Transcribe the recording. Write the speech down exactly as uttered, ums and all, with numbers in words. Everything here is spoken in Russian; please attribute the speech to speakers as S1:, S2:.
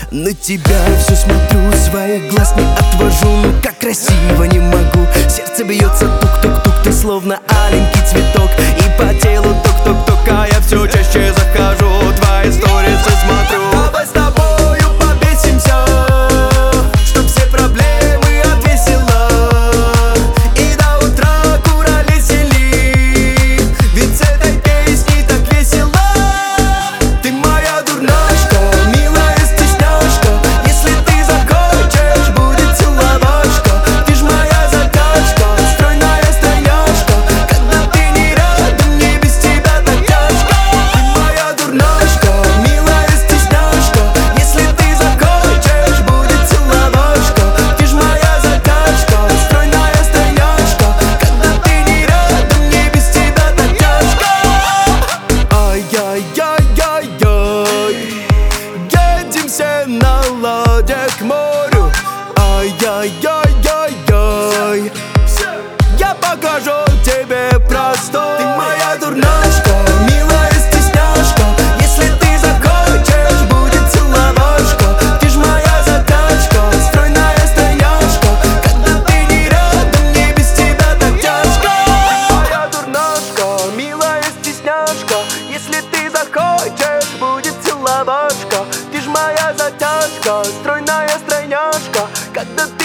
S1: На тебя все смотрю, своих глаз не отвожу. Ну как красиво, не могу. Сердце бьется тук-тук-тук, ты словно аленький цветок. И по телу тук-тук-тук, а я все чаще захожу, твои сторисы смотрю. Давай с тобою побесимся, чтоб все проблемы отвесила, и до утра куролесили. Ведь с этой песней так весело. Ты моя дурнашка, милая стесняшка. Если ты захочешь, будет целовашка. Ты ж моя закачка, стройная стройняшка. Когда ты не рядом, мне без тебя так тяжко. Ты моя дурнашка, милая стесняшка. Если ты захочешь, будет целовашка. Ты ж моя закачка, стройная стройняшка. Когда ты не рядом, мне без тебя так тяжко. Ай-яй-яй-яй-яй, едем все на ладе к морю. Ай-яй-яй-яй-яй, я покажу тебе простор. Ты моя дурнашка, милая стесняшка. Если ты захочешь, будет целовашка. Ты ж моя закачка, стройная стройняшка. Когда ты не рядом, мне без тебя так тяжко. Ты моя дурнашка, милая стесняшка. Если ты захочешь, будет целовашка. Ты ж моя затяжка, стройная стройняшка. Когда